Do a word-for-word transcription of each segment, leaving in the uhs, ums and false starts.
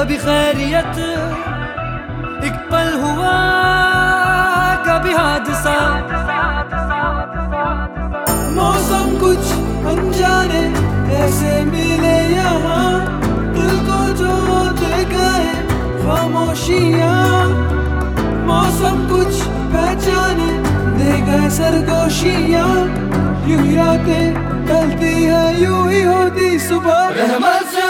कभी खैरियत, एक पल हुआ कभी हादसा। मौसम कुछ अनजाने ऐसे मिले यहाँ, दिल को जो दे गए खामोशियाँ। मौसम कुछ पहचाने दे गए सरगोशियाँ। यूं ही रातें ढलती है, यूं ही होती सुबह। रहमत से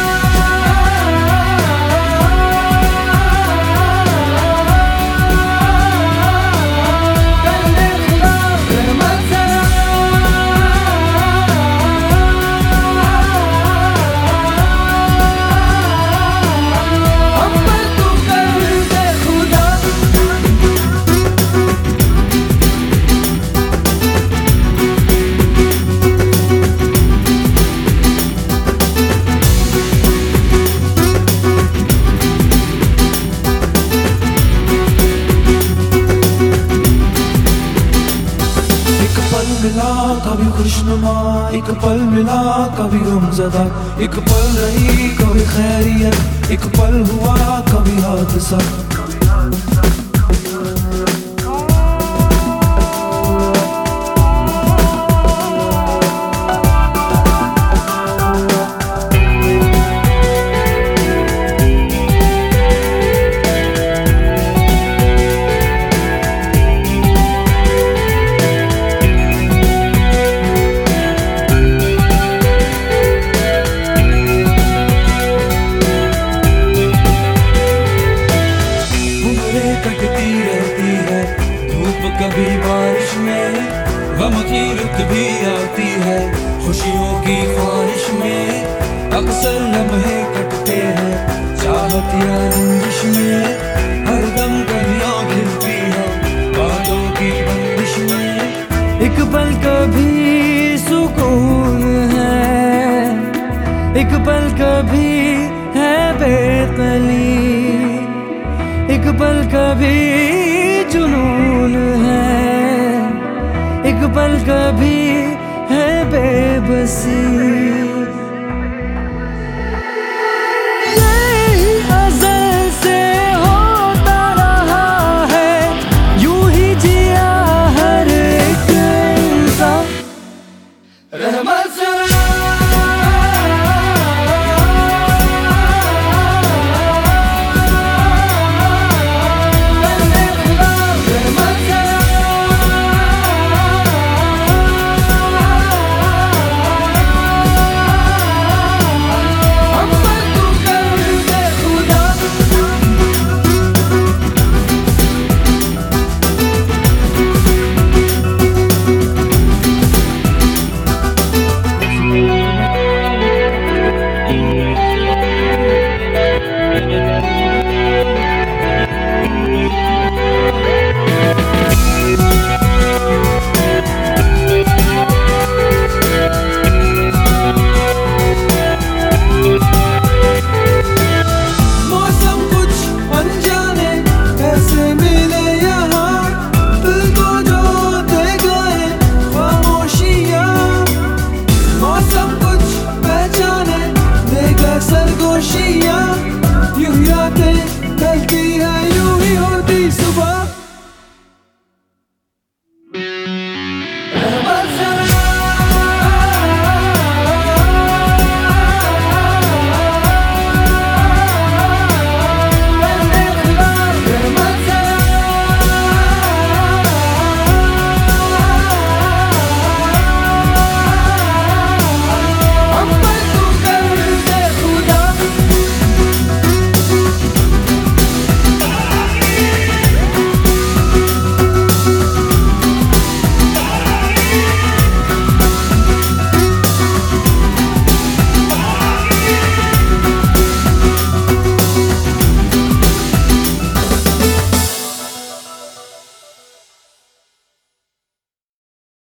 मिला कभी खुशनुमा, एक पल मिला कभी गमज़दा। एक पल रही कभी खैरियत, एक पल हुआ कभी हादसा। कटती रहती है धूप कभी बारिश में, गम की रुत भी आती है खुशियों की ख्वाहिश में। अक्सर लम्हे कटते हैं चाहत या रंजिश में, हर दम कलियां खिलती है बातों की बंदिश में। एक पल कभी सुकून है, एक पल कभी है बेकली, एक पल कभी जुनून है, एक पल कभी है बेबसी। ये अज़ल से होता रहा है, यूं ही जिया हर एक इंसान। रहमत से सरगोशियाँ, यूं ही रातें ढलती